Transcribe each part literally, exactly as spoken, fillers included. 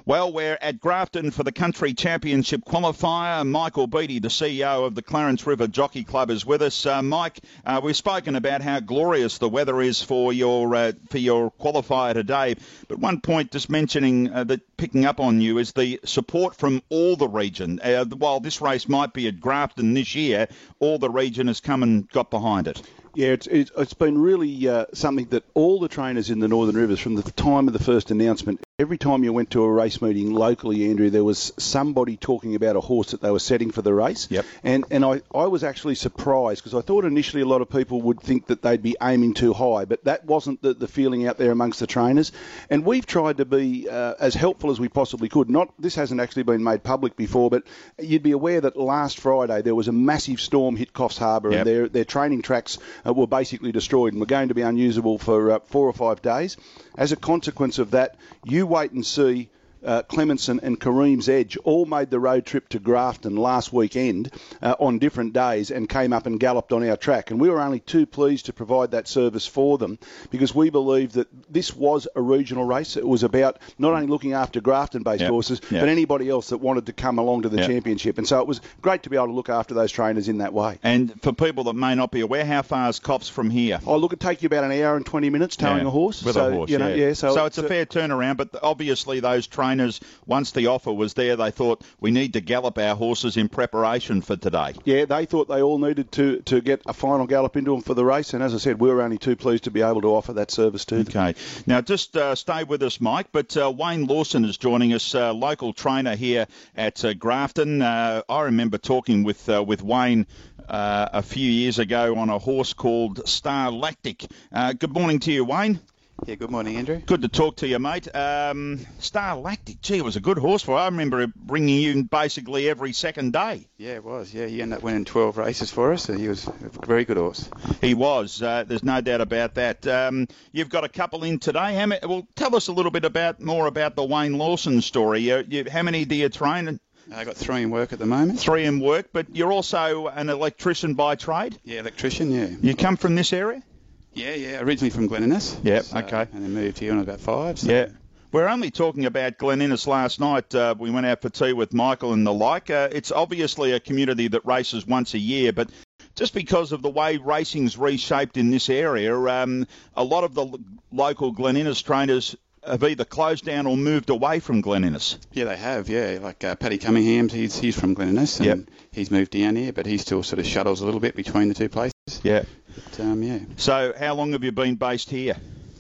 Well, we're at Grafton for the Country Championship qualifier. Michael Beattie, the C E O of the Clarence River Jockey Club, is with us. Uh, Mike, uh, we've spoken about how glorious the weather is for your uh, for your qualifier today. But one point, just mentioning uh, that picking up on you, is the support from all the region. Uh, while this race might be at Grafton this year, all the region has come and got behind it. Yeah, it's, it's, it's been really uh, something that all the trainers in the Northern Rivers, from the time of the first announcement, every time you went to a race meeting locally, Andrew, there was somebody talking about a horse that they were setting for the race. Yep. And and I, I was actually surprised, because I thought initially a lot of people would think that they'd be aiming too high, but that wasn't the, the feeling out there amongst the trainers. And we've tried to be uh, as helpful as we possibly could. Not This hasn't actually been made public before, but you'd be aware that last Friday there was a massive storm hit Coffs Harbour, yep. and their, their training tracks uh, were basically destroyed and were going to be unusable for uh, four or five days. As a consequence of that, you wait and see. Uh, Clemenson and Kareem's Edge all made the road trip to Grafton last weekend uh, on different days and came up and galloped on our track. And we were only too pleased to provide that service for them, because we believe that this was a regional race. It was about not only looking after Grafton-based yep. horses, yep. but anybody else that wanted to come along to the yep. championship. And so it was great to be able to look after those trainers in that way. And for people that may not be aware, how far is Coffs from here? Oh, look, it'd take you about an hour and twenty minutes towing yeah. a horse. With so, a horse, you know, yeah. yeah. So, so it's a fair turnaround, but obviously those trainers, once the offer was there, they thought we need to gallop our horses in preparation for today. Yeah, they thought they all needed to, to get a final gallop into them for the race, and as I said, we were only too pleased to be able to offer that service to them. Okay. Now, just uh, stay with us, Mike, but uh, Wayne Lawson is joining us, uh, local trainer here at uh, Grafton. Uh, I remember talking with uh, with Wayne uh, a few years ago on a horse called Star Lactic. Uh, good morning to you, Wayne. Yeah, good morning, Andrew. Good to talk to you, mate. Um, Star Lactic, gee, it was a good horse for you. I remember bringing you in basically every second day. Yeah, it was. Yeah, he ended up winning twelve races for us, so he was a very good horse. He was. Uh, there's no doubt about that. Um, you've got a couple in today. How many, well, tell us a little bit about more about the Wayne Lawson story. Uh, you, how many do you train? I got three in work at the moment. Three in work, but you're also an electrician by trade? Yeah, electrician, yeah. You come from this area? Yeah, yeah, originally from Glen Innes. Yep, so, okay. And then moved here when I was about five. So. Yeah. We're only talking about Glen Innes last night. Uh, we went out for tea with Michael and the like. Uh, it's obviously a community that races once a year, but just because of the way racing's reshaped in this area, um, a lot of the l- local Glen Innes trainers have either closed down or moved away from Glen Innes. Yeah, they have, yeah. Like uh, Paddy Cunningham, he's he's from Glen Innes, and yep. he's moved down here, but he still sort of shuttles a little bit between the two places. Yeah. But, um, yeah. So how long have you been based here?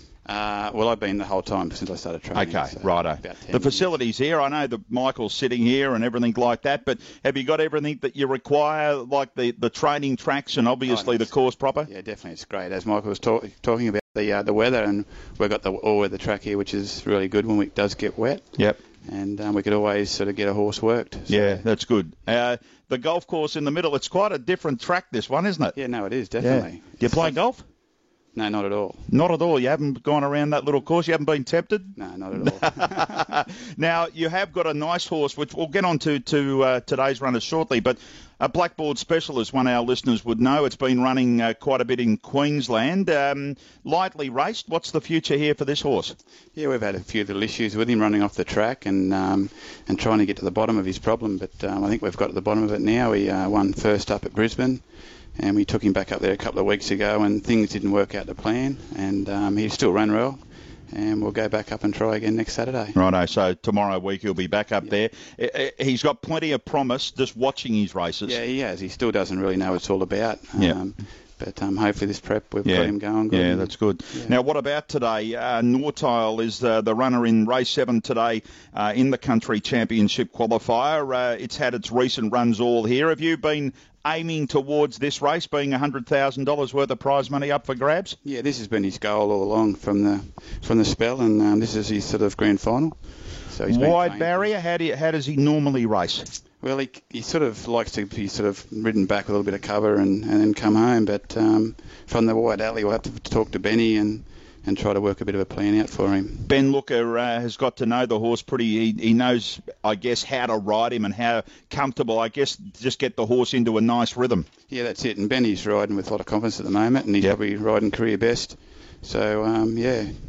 Uh, well, I've been the whole time since I started training. Okay, so righto. The facilities here, I know that Michael's sitting here and everything like that, but have you got everything that you require, like the, the training tracks and obviously oh, the course proper? Yeah, definitely. It's great. As Michael was talk, talking about the uh, the weather, and we've got the all-weather track here, which is really good when it does get wet. Yep. And um, we could always sort of get a horse worked. So. Yeah, that's good. Uh, the golf course in the middle, it's quite a different track, this one, isn't it? Yeah, no, it is, definitely. Yeah. Do you play golf? No, not at all. Not at all. You haven't gone around that little course? You haven't been tempted? No, not at all. Now, you have got a nice horse, which we'll get on to, to uh, today's runners shortly, but a Blackboard Special, as one of our listeners would know, it's been running uh, quite a bit in Queensland. Um, lightly raced. What's the future here for this horse? Yeah, we've had a few little issues with him running off the track and um, and trying to get to the bottom of his problem, but um, I think we've got to the bottom of it now. He uh, won first up at Brisbane, and we took him back up there a couple of weeks ago, and things didn't work out to plan, and um, he still ran well. And we'll go back up and try again next Saturday. Righto, so tomorrow week he'll be back up yeah. there. He's got plenty of promise just watching his races. Yeah, he has. He still doesn't really know what it's all about. Yeah. Um, but um, hopefully this prep, we've yeah. got him going good. Yeah, that's good. Yeah. Now, what about today? Uh, Nortile is uh, the runner in race seven today uh, in the Country Championship qualifier. Uh, it's had its recent runs all here. Have you been aiming towards this race being one hundred thousand dollars worth of prize money up for grabs? Yeah, this has been his goal all along from the from the spell, and um, this is his sort of grand final. So he's Wide barrier, how, do you, how does he normally race? Well, he, he sort of likes to be sort of ridden back with a little bit of cover and, and then come home, but um, from the wide alley we'll have to talk to Benny and and try to work a bit of a plan out for him. Ben Looker uh, has got to know the horse pretty. He, he knows, I guess, how to ride him and how comfortable, I guess, just get the horse into a nice rhythm. Yeah, that's it. And Benny's riding with a lot of confidence at the moment, and he's yep. probably riding career best. So, um, yeah,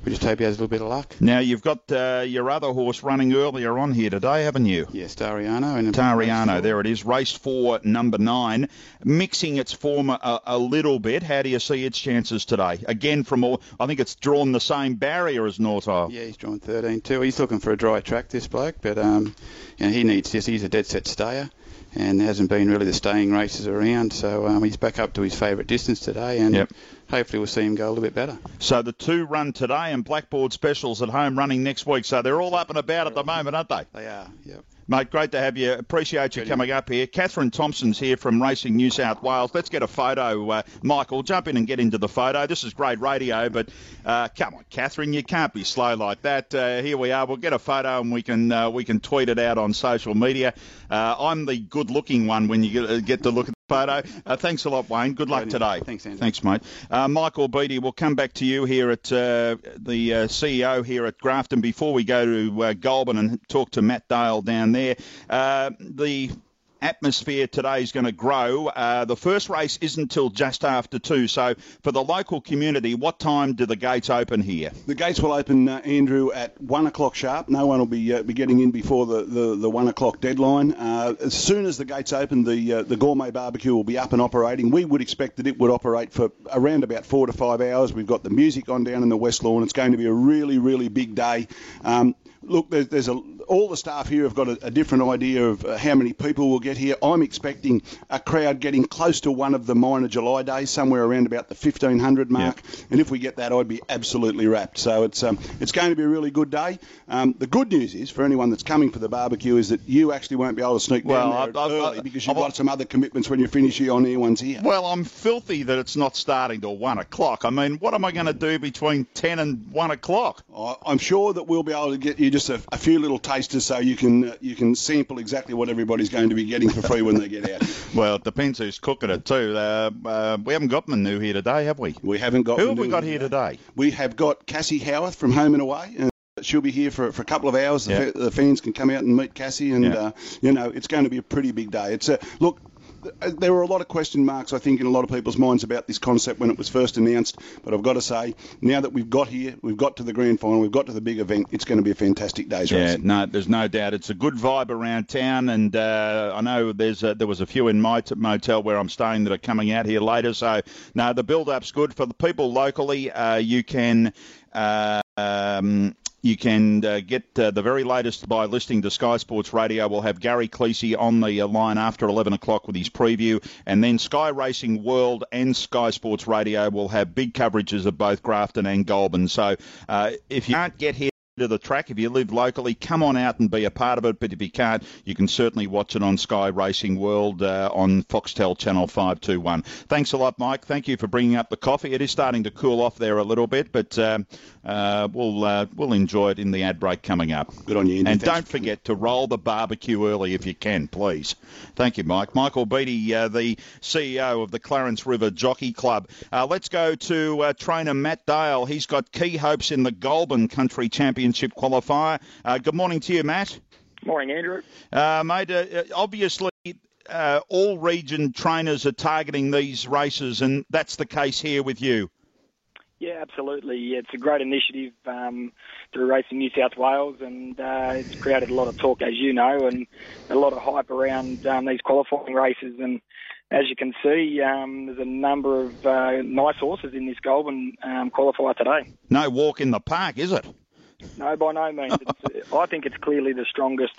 we just hope he has a little bit of luck. Now, you've got uh, your other horse running earlier on here today, haven't you? Yes, Tariano. And Tariano, there it is, race four, number nine, mixing its form a, a little bit. How do you see its chances today? Again, from all, I think it's drawn the same barrier as North Isle. Yeah, he's drawn thirteen too. He's looking for a dry track, this bloke, but um, you know, he needs this. He's a dead set stayer, and there hasn't been really the staying races around, so um, he's back up to his favourite distance today, and yep. hopefully we'll see him go a little bit better. So the two run today and Blackboard Specials at home running next week, so they're all up and about at the moment, aren't they? They are, yep. Mate, great to have you. Appreciate you coming up here. Catherine Thompson's here from Racing New South Wales. Let's get a photo. Uh, Michael, jump in and get into the photo. This is great radio, but uh, come on, Catherine, you can't be slow like that. Uh, here we are. We'll get a photo and we can uh, we can tweet it out on social media. Uh, I'm the good-looking one when you get, get to look at the photo. Uh, thanks a lot, Wayne. Good luck today. Thanks, Andrew. Thanks, mate. Uh, Michael Beattie, we'll come back to you here at uh, the uh, C E O here at Grafton before we go to uh, Goulburn and talk to Matt Dale down there. Uh, the atmosphere today is going to grow. Uh, the first race isn't until just after two. So for the local community, what time do the gates open here? The gates will open, uh, Andrew, at one o'clock sharp. No one will be uh, be getting in before the, the, the one o'clock deadline. Uh, as soon as the gates open, the uh, the gourmet barbecue will be up and operating. We would expect that it would operate for around about four to five hours. We've got the music on down in the West Lawn. It's going to be a really, really big day. Um, Look, there's, there's a, all the staff here have got a, a different idea of uh, how many people will get here. I'm expecting a crowd getting close to one of the minor July days, somewhere around about the fifteen hundred mark. Yeah. And if we get that, I'd be absolutely wrapped. So it's um, it's going to be a really good day. Um, the good news is, for anyone that's coming for the barbecue, is that you actually won't be able to sneak well, down there I've, early I've, because you've I've, got some other commitments when you finish your on-air ones here. Well, I'm filthy that it's not starting till one o'clock. I mean, what am I going to do between ten and one o'clock? I, I'm sure that we'll be able to get you just a, a few little tasters so you can uh, you can sample exactly what everybody's going to be getting for free when they get out. Well, it depends who's cooking it too. Uh, uh, we haven't got Manu here today, have we? We haven't got Who Manu have we got here today? We have got Cassie Howarth from Home and Away. Uh, she'll be here for, for a couple of hours. The, yep. fa- the fans can come out and meet Cassie, and yep. uh, you know it's going to be a pretty big day. It's a look. There were a lot of question marks, I think, in a lot of people's minds about this concept when it was first announced. But I've got to say, now that we've got here, we've got to the grand final, we've got to the big event, it's going to be a fantastic day's yeah, racing. No, there's no doubt. It's a good vibe around town, and uh, I know there's a, there was a few in my t- motel where I'm staying that are coming out here later. So, no, the build-up's good. For the people locally, uh, you can... Uh, um, You can uh, get uh, the very latest by listening to Sky Sports Radio. We'll have Gary Cleese on the uh, line after eleven o'clock with his preview. And then Sky Racing World and Sky Sports Radio will have big coverages of both Grafton and Goulburn. So uh, if you can't get here to the track, if you live locally, come on out and be a part of it. But if you can't, you can certainly watch it on Sky Racing World uh, on Foxtel Channel five two one. Thanks a lot, Mike. Thank you for bringing up the coffee. It is starting to cool off there a little bit, but uh, uh, we'll uh, we'll enjoy it in the ad break coming up. Good on you, Andy. And Thanks don't forget to roll the barbecue early if you can, please. Thank you, Mike. Michael Beattie, uh, the C E O of the Clarence River Jockey Club. Uh, let's go to uh, trainer Matt Dale. He's got key hopes in the Goulburn Country Championship qualifier. Uh, good morning to you, Matt. Morning, Andrew. Uh, mate, uh, obviously uh, all region trainers are targeting these races, and that's the case here with you. Yeah, absolutely. It's a great initiative um, through Racing New South Wales, and uh, it's created a lot of talk, as you know, and a lot of hype around um, these qualifying races. And as you can see, um, there's a number of uh, nice horses in this Goulburn um, qualifier today. No walk in the park, is it? No, by no means. It's, I think it's clearly the strongest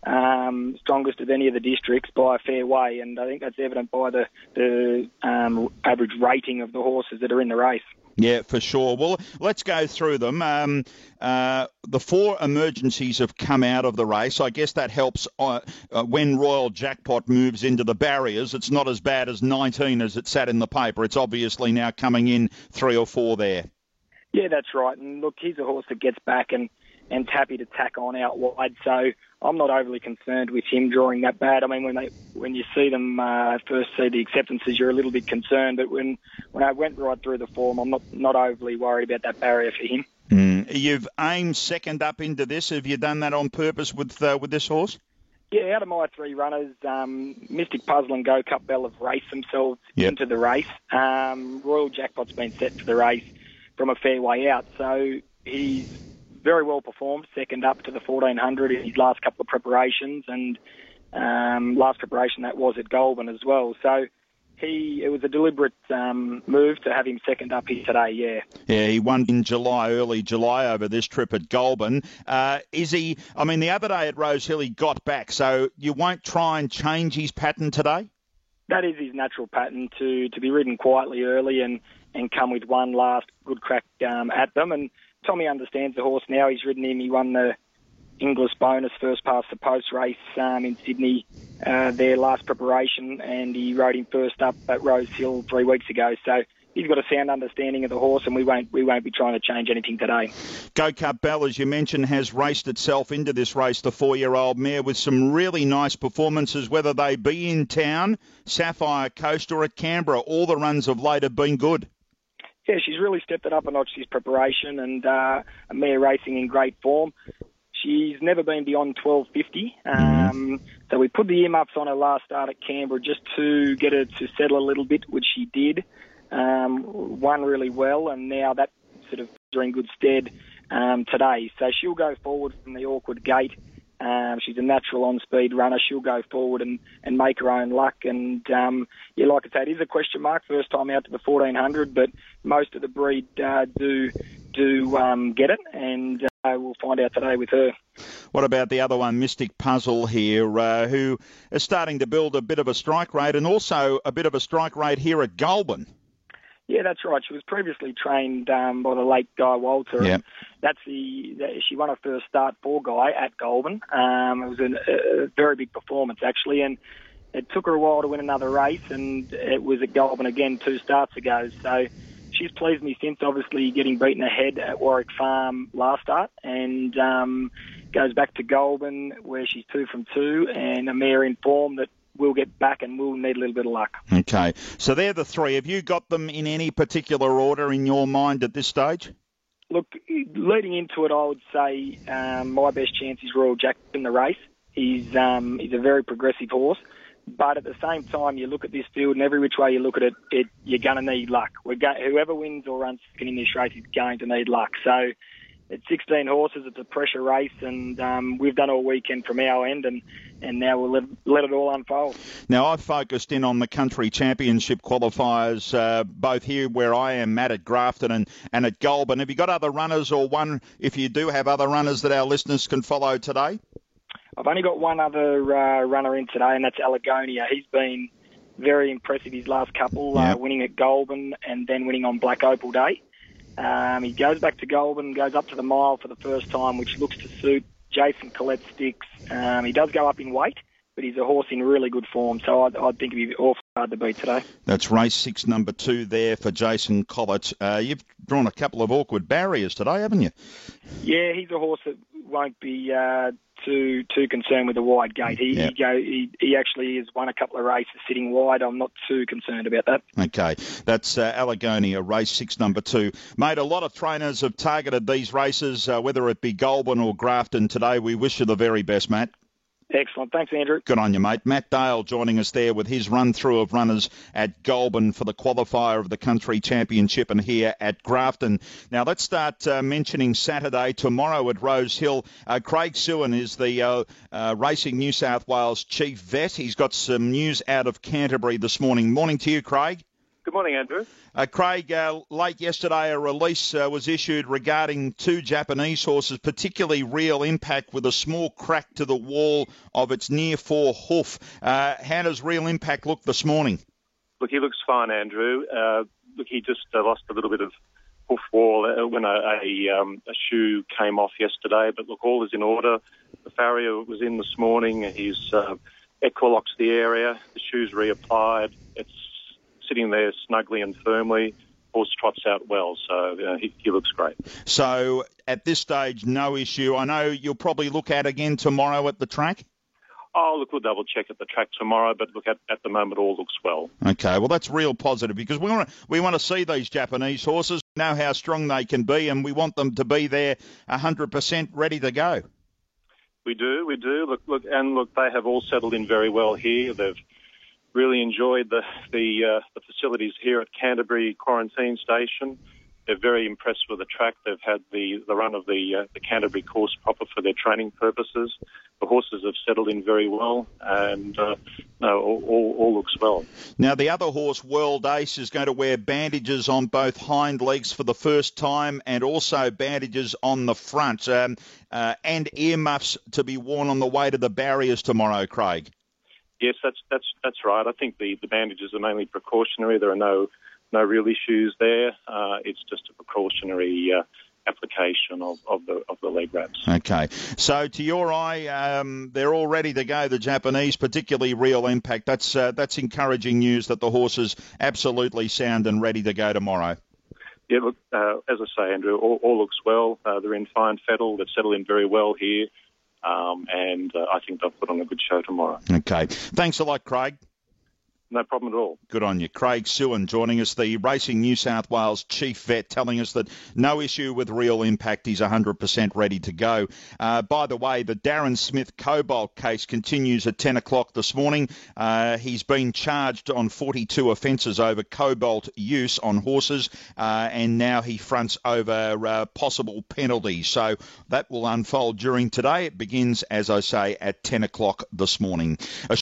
um, strongest of any of the districts by a fair way, and I think that's evident by the, the um, average rating of the horses that are in the race. Yeah, for sure. Well, let's go through them. Um, uh, the four emergencies have come out of the race. I guess that helps uh, uh, when Royal Jackpot moves into the barriers. It's not as bad as nineteen as it sat in the paper. It's obviously now coming in three or four there. Yeah, that's right. And look, he's a horse that gets back and, and's happy to tack on out wide. So I'm not overly concerned with him drawing that bad. I mean, when they when you see them uh, first see the acceptances, you're a little bit concerned. But when, when I went right through the form, I'm not, not overly worried about that barrier for him. Mm. You've aimed second up into this. Have you done that on purpose with uh, with this horse? Yeah, out of my three runners, um, Mystic Puzzle and Go Cup Bell have raced themselves yep. into the race. Um, Royal Jackpot's been set for the race from a fair way out. So he's very well performed, second up to the fourteen hundred in his last couple of preparations, and um, last preparation that was at Goulburn as well. So he it was a deliberate um, move to have him second up here today, yeah. Yeah, he won in July, early July over this trip at Goulburn. Uh, is he, I mean, the other day at Rosehill he got back, so you won't try and change his pattern today? That is his natural pattern, to, to be ridden quietly early and, and come with one last good crack um, at them. And Tommy understands the horse now. He's ridden him. He won the Inglis bonus first past the post race um, in Sydney, uh, their last preparation, and he rode him first up at Rosehill three weeks ago. So he's got a sound understanding of the horse, and we won't we won't be trying to change anything today. Go Cup Bell, as you mentioned, has raced itself into this race, the four-year-old mare, with some really nice performances, whether they be in town, Sapphire Coast, or at Canberra. All the runs of late have been good. Yeah, she's really stepped it up a notch this preparation, and uh, a mare racing in great form. She's never been beyond twelve fifty, um, so we put the earmuffs on her last start at Canberra just to get her to settle a little bit, which she did. Um, won really well, and now that sort of puts her in good stead um, today. So she'll go forward from the awkward gate. Um, she's a natural on-speed runner. She'll go forward and, and make her own luck. And, um, yeah, like I said, it is a question mark, first time out to the fourteen hundred, but most of the breed uh, do do um, get it, and uh, we'll find out today with her. What about the other one, Mystic Puzzle here, uh, who is starting to build a bit of a strike rate and also a bit of a strike rate here at Goulburn? Yeah, that's right. She was previously trained um, by the late Guy Walter. Yep. That's the, the she won her first start for Guy at Goulburn. Um, it was an, a very big performance actually, and it took her a while to win another race, and it was at Goulburn again two starts ago. So she's pleased me since, obviously getting beaten ahead at Warwick Farm last start, and um, goes back to Goulburn where she's two from two, and a mare in form that will get back and will need a little bit of luck. Okay, so they're the three. Have you got them in any particular order in your mind at this stage? Look, leading into it, I would say um, my best chance is Royal Jack in the race. He's um, he's a very progressive horse, but at the same time, you look at this field and every which way you look at it, it you're going to need luck. We're go- whoever wins or runs second in this race is going to need luck. So it's sixteen horses, it's a pressure race, and um, we've done all weekend from our end, and, and now we'll let, let it all unfold. Now, I've focused in on the country championship qualifiers, uh, both here where I am, Matt, at Grafton and, and at Goulburn. Have you got other runners, or one, if you do have other runners that our listeners can follow today? I've only got one other uh, runner in today, and that's Allegonia. He's been very impressive his last couple, yep. uh, winning at Goulburn and then winning on Black Opal Day. Um, he goes back to Goulburn, goes up to the mile for the first time, which looks to suit Jason Collette sticks. Um, he does go up in weight, but he's a horse in really good form, so I, I think it'd be awful hard to beat today. That's race six, number two there for Jason Collette. Uh, you've drawn a couple of awkward barriers today, haven't you? Yeah, he's a horse that won't be uh, too too concerned with the wide gate. He yep. he, go, he he actually has won a couple of races sitting wide. I'm not too concerned about that. Okay, that's uh, Allegonia, race six, number two. Mate, a lot of trainers have targeted these races, uh, whether it be Goulburn or Grafton today. We wish you the very best, Matt. Excellent. Thanks, Andrew. Good on you, mate. Matt Dale joining us there with his run-through of runners at Goulburn for the qualifier of the Country Championship and here at Grafton. Now, let's start uh, mentioning Saturday, tomorrow at Rosehill. Uh, Craig Sewan is the uh, uh, Racing New South Wales chief vet. He's got some news out of Canterbury this morning. Morning to you, Craig. Good morning, Andrew. Uh, Craig, uh, late yesterday a release uh, was issued regarding two Japanese horses, particularly Real Impact, with a small crack to the wall of its near fore hoof. Uh, how does Real Impact look this morning? Look, he looks fine, Andrew. Uh, look, he just uh, lost a little bit of hoof wall uh, when a, a, um, a shoe came off yesterday, but look, all is in order. The farrier was in this morning. He's uh, equaloxed the area. The shoe's reapplied. It's sitting there snugly and firmly. Horse trots out well, so uh, he, he looks great. So at this stage, no issue. I know you'll probably look at again tomorrow at the track. Oh, look, we'll double check at the track tomorrow, but look, at, at the moment, all looks well. Okay, well, that's real positive because we want to we want to see these Japanese horses, know how strong they can be, and we want them to be there one hundred percent ready to go. We do, we do. Look, look, and look, they have all settled in very well here. They've really enjoyed the the, uh, the facilities here at Canterbury Quarantine Station. they're very impressed with the track. They've had the, the run of the, uh, the Canterbury course proper for their training purposes. The horses have settled in very well, and uh, no, all, all, all looks well. Now, the other horse, World Ace, is going to wear bandages on both hind legs for the first time, and also bandages on the front, um, uh, and earmuffs to be worn on the way to the barriers tomorrow, Craig. Yes, that's that's that's right. I think the, the bandages are mainly precautionary. There are no no real issues there. Uh, it's just a precautionary uh, application of, of the of the leg wraps. Okay, so to your eye, um, they're all ready to go. The Japanese, particularly Real Impact. That's uh, that's encouraging news that the horse is absolutely sound and ready to go tomorrow. Yeah, look, uh, as I say, Andrew, all, all looks well. Uh, they're in fine fettle. They've settled in very well here. Um, and uh, I think they'll put on a good show tomorrow. Okay. Thanks a lot, Craig. No problem at all. Good on you. Craig Sewan joining us, the Racing New South Wales chief vet, telling us that no issue with Real Impact. He's one hundred percent ready to go. Uh, by the way, the Darren Smith Cobalt case continues at ten o'clock this morning. Uh, he's been charged on forty-two offences over cobalt use on horses, uh, and now he fronts over uh, possible penalties. So that will unfold during today. It begins, as I say, at ten o'clock this morning.